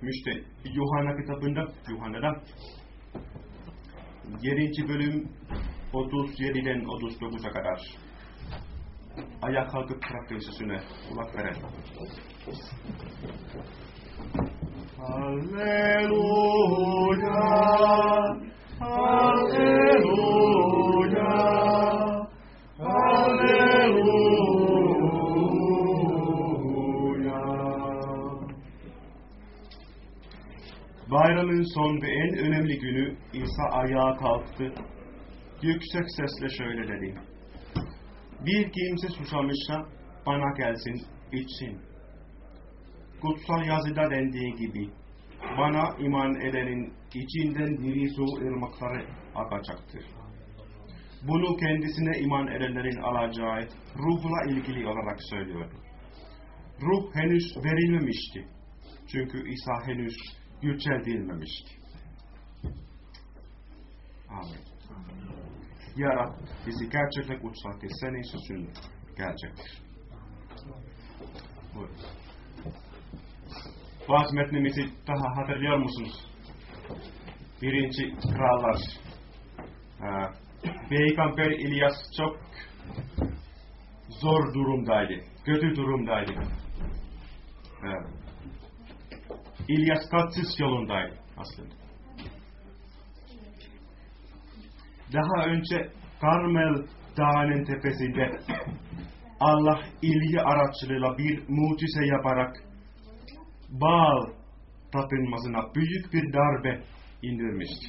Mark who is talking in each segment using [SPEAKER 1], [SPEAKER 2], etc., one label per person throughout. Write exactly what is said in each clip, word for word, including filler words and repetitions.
[SPEAKER 1] bahsetmişti. Yuhanna kitabında, Yuhanna'da yedinci bölüm otuz yediden otuz dokuza kadar. Ayağa kalkıp Rabbin sözüne kulak verelim. Halleluja, halleluja, halleluja. Bayramın son ve en önemli günü İsa ayağa kalktı. Yüksek sesle şöyle dedi. Bir kimse susamışsa bana gelsin, içsin. Kutsal yazıda dendiği gibi, bana iman edenin içinden diri su ırmakları akacaktır. Bunu kendisine iman edenlerin alacağı ruhla ilgili olarak söylüyor. Ruh henüz verilmemişti. Çünkü İsa henüz yüceltilmemişti. Amin. Ya Rab, bizi gerçekten kutsal ki senin sözün gerçektir. Buyurun. Vaaz metnimizi daha hatırlıyor musunuz? Birinci Krallar. Peygamber İlyas çok zor durumdaydı. Kötü durumdaydı. İlyas kaçış yolundaydı aslında. Daha önce Karmel Dağı'nın tepesinde Allah İlya aracılığıyla bir mucize yaparak Baal tapınmasına büyük bir darbe indirmişti.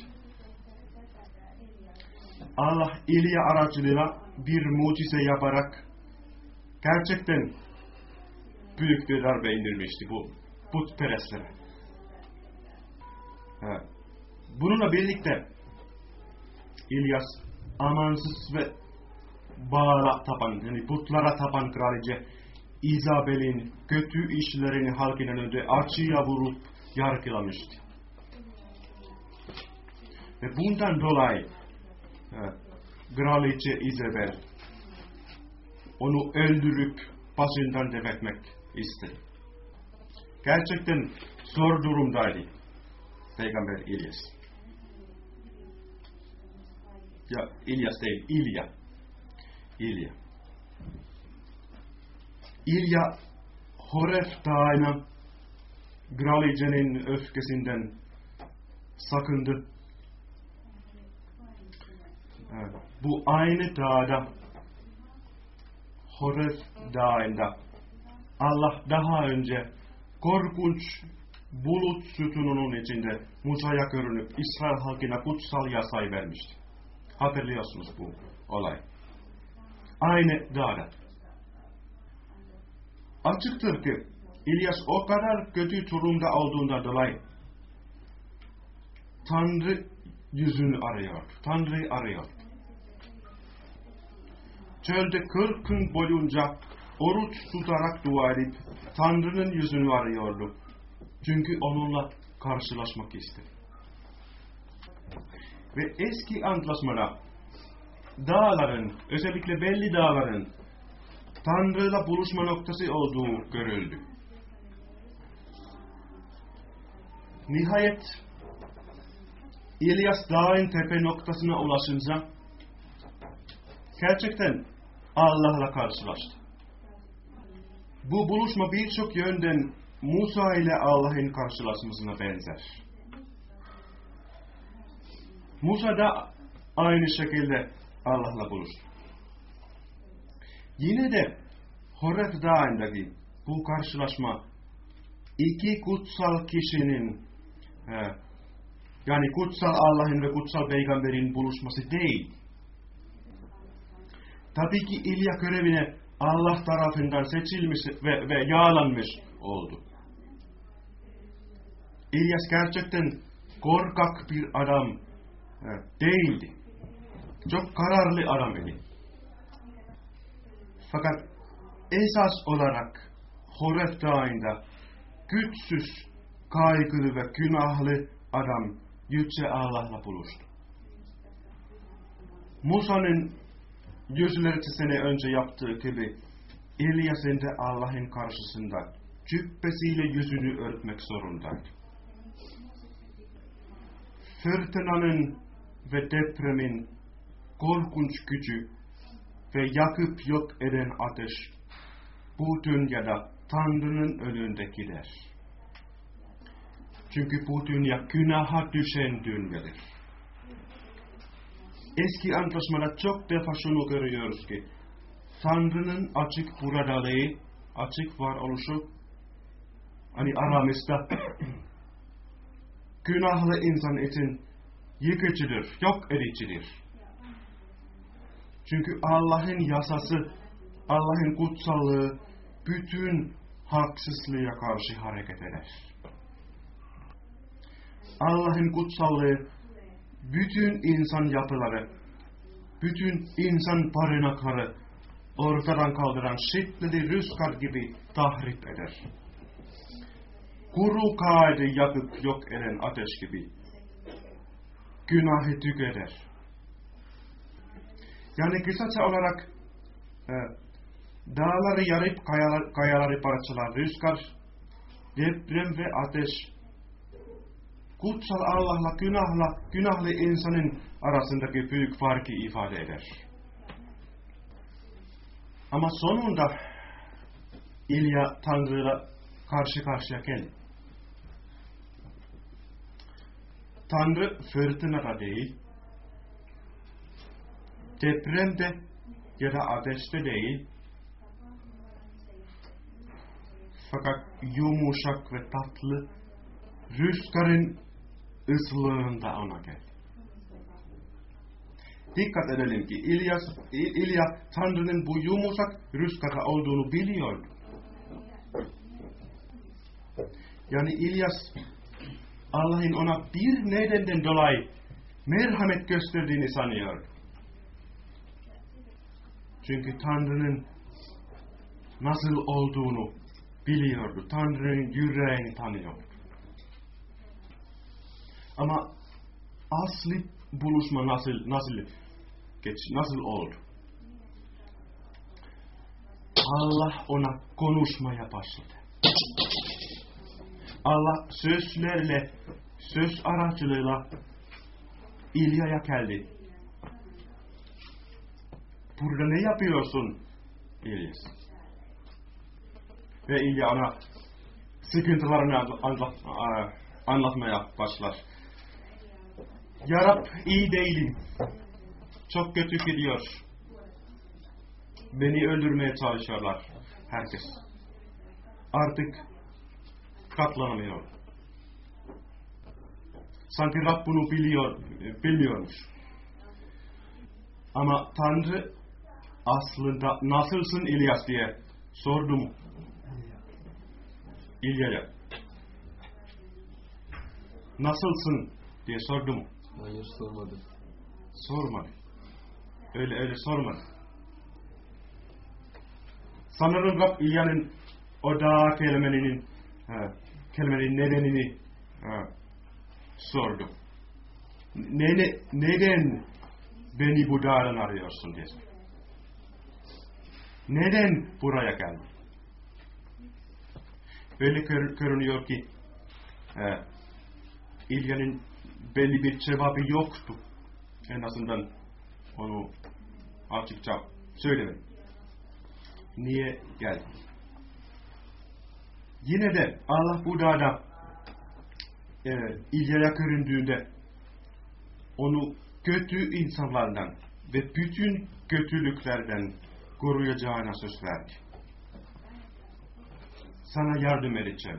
[SPEAKER 1] Allah İlya aracılığıyla bir mucize yaparak gerçekten büyük bir darbe indirmişti bu putperestlere. Evet. Bununla birlikte İlyas amansız ve Baal'a tapan, yani putlara tapan kraliçe İzabel'in kötü işlerini halkın önünde açığa vurup yargılamıştı. Ve bundan dolayı evet, kraliçe İzabel onu öldürüp başından defetmek istedi. Gerçekten zor durumdaydı Peygamber İlyas. Ya İlyas değil, İlya. İlya. İlya Horef Dağı'na kraliçenin öfkesinden sakındı. Evet. Bu aynı dağda Horef Dağı'nda Allah daha önce korkunç bulut sütununun içinde Musa'ya görünüp İsrail halkına kutsal yasayı vermişti. Hatırlıyorsunuz bu olay. Aynı dağda. Açıktır ki İlyas o kadar kötü durumda olduğundan dolayı Tanrı yüzünü arıyor. Tanrı'yı arıyor. Çölde kırk gün boyunca oruç tutarak dua edip Tanrı'nın yüzünü arıyordu. Çünkü onunla karşılaşmak istedi. Ve eski antlaşmada dağların, özellikle belli dağların Tanrı'yla buluşma noktası olduğu görüldü. Nihayet İlyas dağın tepe noktasına ulaşınca gerçekten Allah'la karşılaştı. Bu buluşma birçok yönden Musa ile Allah'ın karşılaşmasına benzer. Musa da aynı şekilde Allah'la buluştu. Yine de Horef Dağı'ndaki bu karşılaşma iki kutsal kişinin he, yani kutsal Allah'ın ve kutsal peygamberin buluşması değil. Tabii ki İlya görevine Allah tarafından seçilmiş ve, ve yağlanmış oldu. İlyas gerçekten korkak bir adam he, değildi. Çok kararlı adam idi. Fakat esas olarak Horef Dağı'nda güçsüz, kaygılı ve günahlı adam Yüce Allah'la buluştu. Musa'nın yüzlerce sene önce yaptığı gibi İlyas'ın da Allah'ın karşısında cübbesiyle yüzünü örtmek zorundaydı. Fırtınanın ve depremin korkunç gücü ve yakıp yok eden ateş bu dünyada Tanrı'nın önünde gider. Çünkü bu dünya günaha düşen dünyadır. Eski Antlaşmada çok defa şunu görüyoruz ki Tanrı'nın açık buradalığı, açık varoluşu, hani aramızda günahlı insan için yıkıcıdır, yok edicidir. Çünkü Allah'ın yasası, Allah'ın kutsallığı bütün haksızlığa karşı hareket eder. Allah'ın kutsallığı bütün insan yapıları, bütün insan barınakları ortadan kaldıran şiddetli rüzgar gibi tahrip eder. Kuru kağıdı yakıp yok eden ateş gibi günahı tükeder. Yani kısaca olarak e, dağları yarıp kayalar, kayaları parçalar rüzgar, deprem ve ateş kutsal Allah'la günahla, günahlı insanın arasındaki büyük farkı ifade eder. Ama sonunda İlya Tanrı'yla karşı karşıya geldi. Tanrı fırtınada değil, depremde ya da ateşte değil, fakat yumuşak ve tatlı rüzgarın ıslığında ona geldi. Dikkat edelim ki İlyas, İlya Tanrı'nın bu yumuşak rüzgarda olduğunu biliyordu. Yani İlyas Allah'ın ona bir nedenden dolayı merhamet gösterdiğini sanıyordu. Çünkü Tanrı'nın nasıl olduğunu biliyordu. Tanrı'nın yüreğini tanıyordu. Ama asli buluşma nasıl nasıl geç nasıl oldu? Allah ona konuşmaya başladı. Allah sözlerle, söz aracılığıyla İlya'ya geldi. Burada ne yapıyorsun İlyas? Ve İlya ona sıkıntılarını anlat, anlatmaya başlar. Ya Rab, iyi değilim. Çok kötü gidiyor. Beni öldürmeye çalışıyorlar herkes. Artık katlanamıyor. Sanki Rab bunu biliyor, bilmiyormuş. Ama Tanrı aslında nasılsın İlyas diye sordu mu? İlya'ya. Nasılsın diye sordu mu?
[SPEAKER 2] Hayır, sormadı.
[SPEAKER 1] Sormadı. Öyle öyle sormadı. Sanırım Rab İlya'nın o da kelimenin ha, kelimenin nedenini ha, sordu. Ne, neden beni bu dağdan arıyorsun diye. Neden buraya geldin? Böyle görünüyor ki e, İlya'nın belli bir cevabı yoktu. En azından onu açıkça söylemedi. Niye geldi? Yine de Allah bu dağda e, İlya'ya göründüğünde onu kötü insanlardan ve bütün kötülüklerden koruyacağına söz verdi. Sana yardım edeceğim.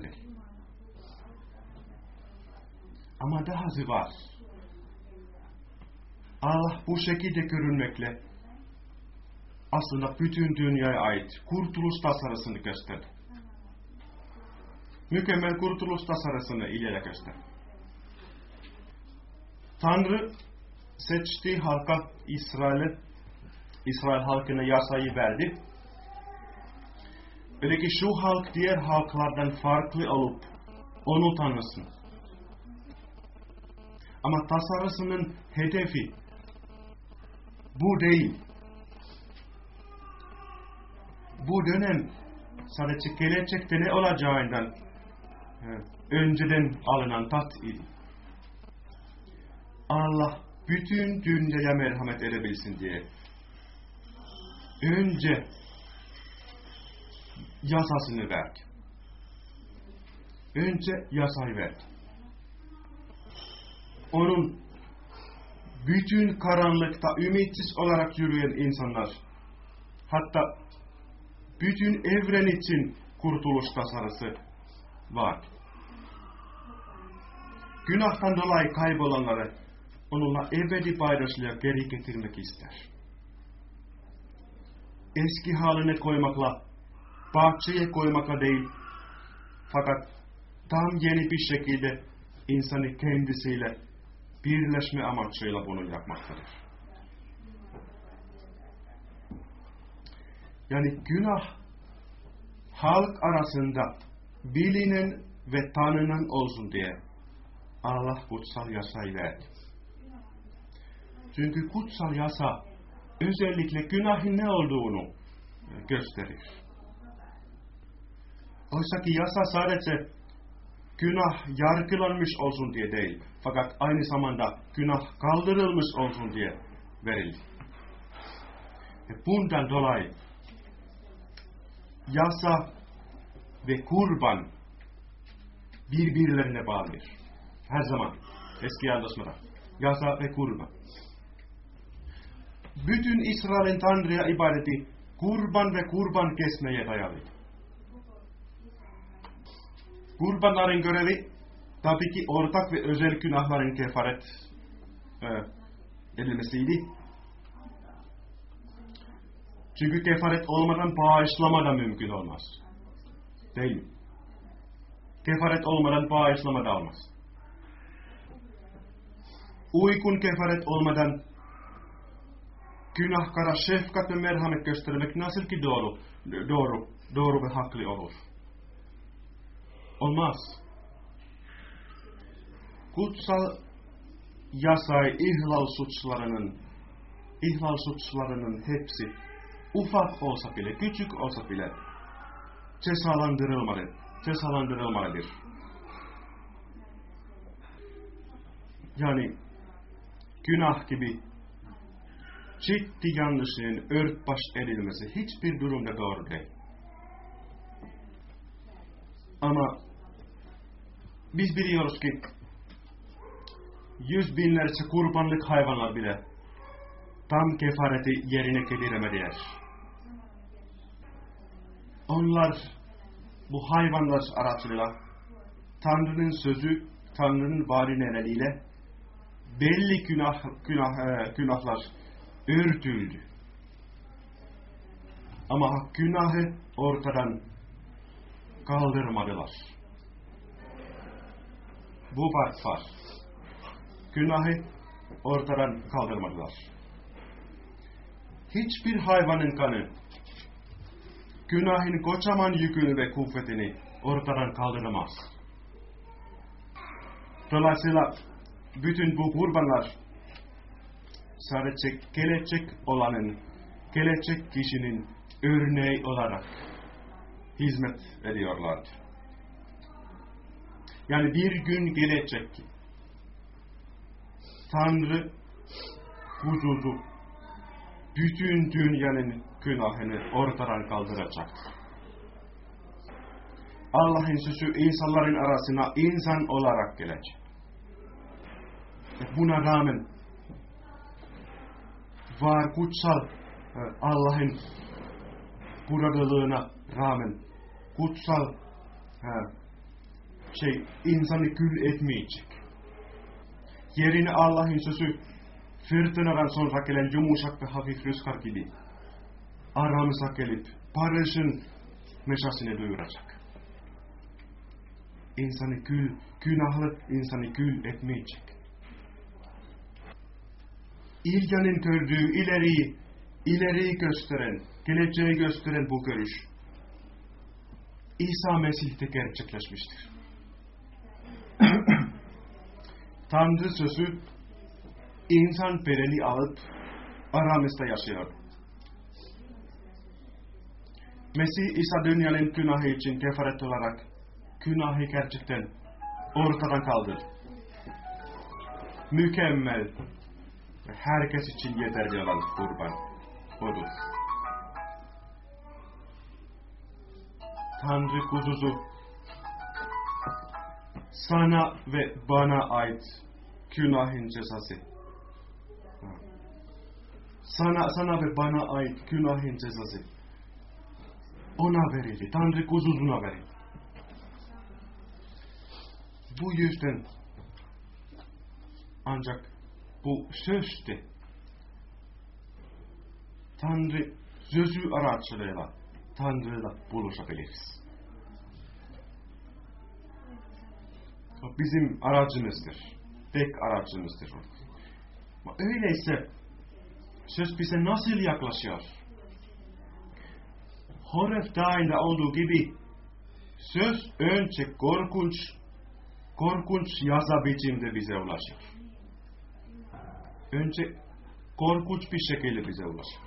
[SPEAKER 1] Ama dahası var. Allah bu şekilde görünmekle aslında bütün dünyaya ait kurtuluş tasarısını gösterdi. Mükemmel kurtuluş tasarısını İlya'ya gösterdi. Tanrı seçtiği halka İsrail'e, İsrail halkına yasayı verdi. Öyle ki şu halk diğer halklardan farklı olup onu tanısın. Ama tasarısının hedefi bu değil. Bu dönem sadece gelecekte ne olacağından önceden alınan tat idi. Allah bütün dünyaya merhamet edebilsin diye önce yasasını verdi. Önce yasayı verdi. Onun bütün karanlıkta ümitsiz olarak yürüyen insanlar, hatta bütün evren için kurtuluş tasarısı var. Günahtan dolayı kaybolanları onunla ebedi paydaşlığa geri getirmek ister. Eski haline koymakla, bahçeye koymakla değil, fakat tam yeni bir şekilde insanı kendisiyle birleşme amaçıyla bunu yapmaktadır. Yani günah halk arasında bilinen ve tanınan olsun diye Allah kutsal yasayı verdi. Çünkü kutsal yasa özellikle günahın ne olduğunu gösterir. Oysa ki yasa sadece günah yargılanmış olsun diye değil, fakat aynı zamanda günah kaldırılmış olsun diye verildi. Ve bundan dolayı yasa ve kurban birbirlerine bağlıdır. Her zaman eski antlaşmada yasa ve kurban. Bütün İsrail'in Tanrı'ya ibadeti kurban ve kurban kesmeye dayalıydı. Kurbanların görevi tabii ki ortak ve özel günahların kefaret e, edilmesiydi. Çünkü kefaret olmadan bağışlama da mümkün olmaz. Değil mi? Kefaret olmadan bağışlama da olmaz. Uygun kefaret olmadan günahkara şefkat ve merhamet göstermek nasıl ki doğru, doğru, doğru ve haklı olur? Olmaz. Kutsal yasayı ihlal suçlarının, ihlal suçlarının hepsi ufak olsa bile, küçük olsa bile cezalandırılmalı, cezalandırılmalıdır. Yani günah gibi ciddi yanlışlığın örtbaş edilmesi hiçbir durumda doğru değil. Ama biz biliyoruz ki yüz binlerce kurbanlık hayvanlar bile tam kefareti yerine getiremediler. Onlar bu hayvanlar aracılığıyla Tanrı'nın sözü, Tanrı'nın vaadi nedeniyle belli günah, günah, günahlar örtüldü. Ama günahı ortadan kaldırmadılar. Bu fark var. Günahı ortadan kaldırmadılar. Hiçbir hayvanın kanı günahın kocaman yükünü ve kuvvetini ortadan kaldıramaz. Dolayısıyla bütün bu kurbanlar sadece gelecek olanın, gelecek kişinin örneği olarak hizmet ediyorlardı. Yani bir gün gelecek ki Tanrı huzuzu bütün dünyanın günahını ortadan kaldıracaktır. Allah'ın sözü insanların arasına insan olarak gelecek. Buna rağmen var kutsal Allah'ın buradalığına rağmen kutsal şey insanı kül etmeyecek. Yerine Allah'ın sözü fırtınadan sonra gelen yumuşak ve hafif rüzgar gibi aramıza gelip barışın meşasını duyuracak. İnsanı kül, günahlı insanı kül etmeyecek. İlyanın gördüğü ileriyi, ileriyi gösteren, geleceği gösteren bu görüş İsa Mesih'te gerçekleşmiştir. Tanrı sözü insan bedeni alıp aramızda yaşıyor. Mesih İsa dünyanın günahı için kefaret olarak günahı gerçekten ortadan kaldırdı. Mükemmel ve herkes için yeterli olan kurban odur. Tanrı kuzusu sana ve bana ait günahın cezası. Sana, sana ve bana ait günahın cezası. Ona verildi. Tanrı kuzusuna verildi. Bu yüzden ancak bu sözde Tanrı sözü aracılığıyla Tanrı'yla buluşabiliriz. O bizim aracımızdır. Tek aracımızdır. Öyleyse söz bize nasıl yaklaşıyor? Horeb Dağı'nda olduğu gibi söz önce korkunç, korkunç yasa biçimde bize ulaşıyor. Önce korkunç bir şekilde bize ulaşıyor.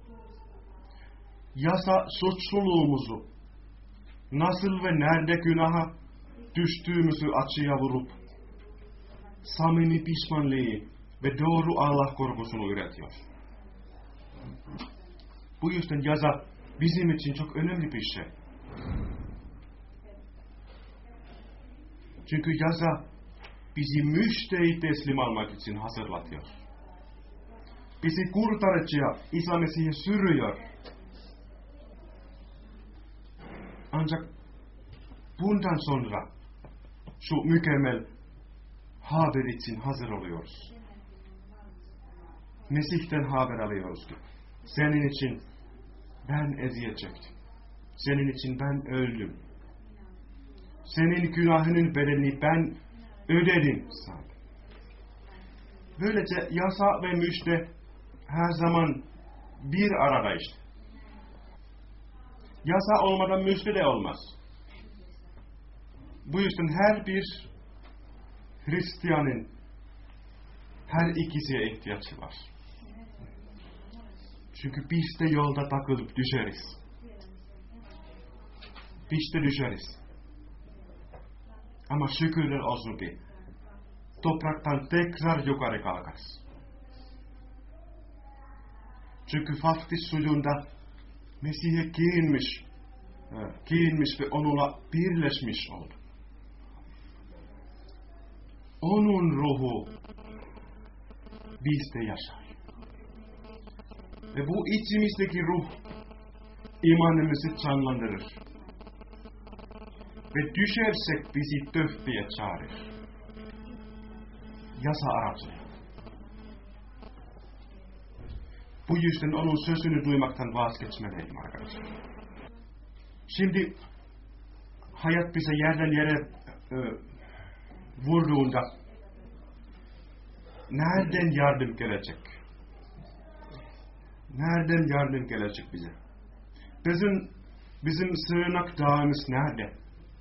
[SPEAKER 1] Yasa suçluluğumuzu, nasıl ve nerede günaha düştüğümüzü açığa vurup, samimi pişmanlığı ve doğru Allah korkusunu üretiyor. Bu yüzden yasa bizim için çok önemli bir şey. Çünkü yasa bizi müşteri teslim almak için hazırlatıyor. Bizi kurtarıcıya, İsa Mesih'e sürüyor. Ancak bundan sonra şu mükemmel haber için hazır oluyoruz. Mesih'ten haber alıyoruz ki senin için ben eziyet çektim. Senin için ben öldüm. Senin günahının bedelini ben ödedim sana. Böylece yasa ve müjde her zaman bir arada işte. Yasa olmadan müjde de olmaz. Bu yüzden her bir Hristiyanın her ikisiye ihtiyacı var. Çünkü biz de yolda takılıp düşeriz. Biz de düşeriz. Ama şükürler olsun ki topraktan tekrar yukarı kalkarız. Çünkü vaftiz suyunda Mesih'e giyinmiş, giyinmiş ve onunla birleşmiş oldu. Onun ruhu bizde yaşar. Ve bu içimizdeki ruh imanımızı canlandırır. Ve düşersek bizi tövbeye çağırır. Yasa aracılığıyla. Bu yüzden onun sözünü duymaktan vazgeçmeliyim arkadaşlar. Şimdi hayat bize yerden yere e, vurduğunda nereden yardım gelecek? Nereden yardım gelecek bize? Bizim bizim sığınak dağımız nerede?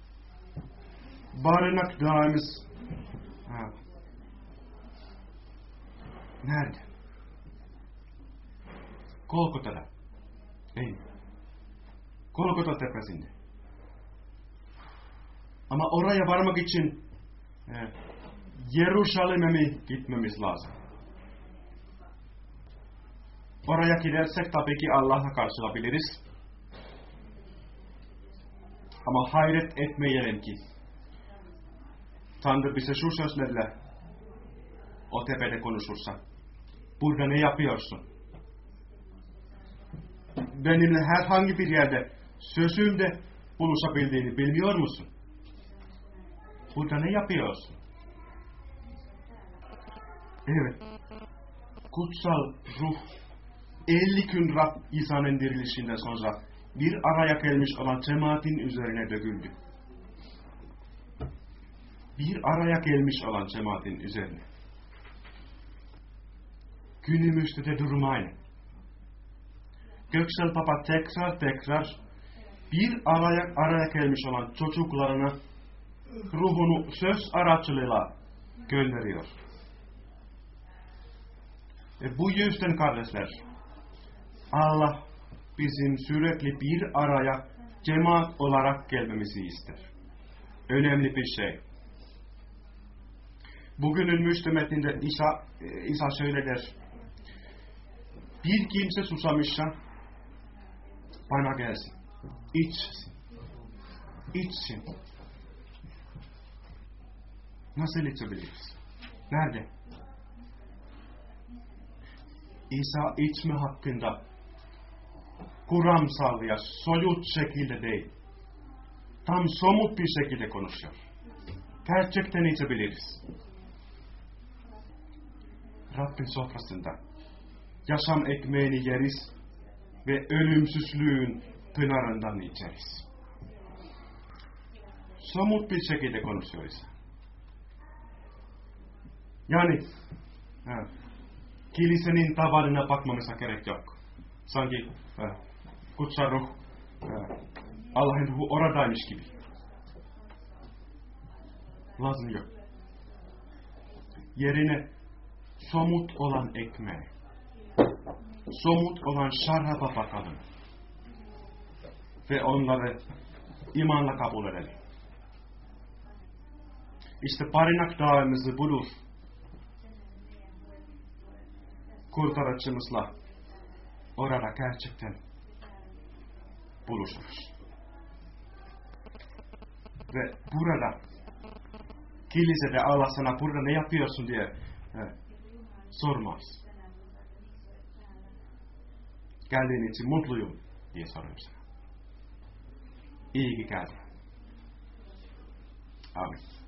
[SPEAKER 1] Barınak dağımız ha. Nerede? Golgota'da. Değil mi? Golgota tepesinde. Ama oraya varmak için e, Yeruşalim'e mi gitmemiz lazım? Oraya gidersek tabii ki Allah'la karşılaşabiliriz. Ama hayret etmeyelim ki Tanrı bize şu sözlerle o tepede konuşursa, burada ne yapıyorsun? Benimle herhangi bir yerde sözümde buluşabildiğini bilmiyor musun? Burada ne yapıyorsun? Evet, kutsal ruh elli gün Rab İsa'nın dirilişinden sonra bir araya gelmiş olan cemaatin üzerine döküldü. Bir araya gelmiş olan cemaatin üzerine. Günümüzde de durum aynı. Göksel Papa tekrar tekrar bir araya, araya gelmiş olan çocuklarına ruhunu söz aracılığıyla gönderiyor. Ve bu yüzden kardeşler, Allah bizim sürekli bir araya cemaat olarak gelmemizi ister. Önemli bir şey. Bugünün müstemetinde İsa, İsa şöyle der. Bir kimse susamışsa bana gelsin. İçsin. İçsin. Nasıl içebiliriz? Nerede? İsa içme hakkında kuramsal ya soyut şekilde değil. Tam somut bir şekilde konuşuyor. Gerçekten içebiliriz. Rabbin sofrasında yaşam ekmeğini yeriz ve ölümsüzlüğün pınarından içeriz. Somut bir şekilde konuşuyoruz. Yani evet, kilisenin tabanına bakmamıza gerek yok. Sanki evet, kutsal ruh, evet, Allah'ın ruhu oradaymış gibi. Lazım yok. Yerine somut olan ekmeğe, somut olan şaraba bakalım. Ve onları imanla kabul edelim. İşte barınak dağımızı bulur. Kurtarıcımızla orada gerçekten buluşuruz. Ve burada kilisede Allah sana burada ne yapıyorsun diye he, sormaz. Geldiğin için mutluyum diye soruyorum sana. İyi ki geldin. Amin.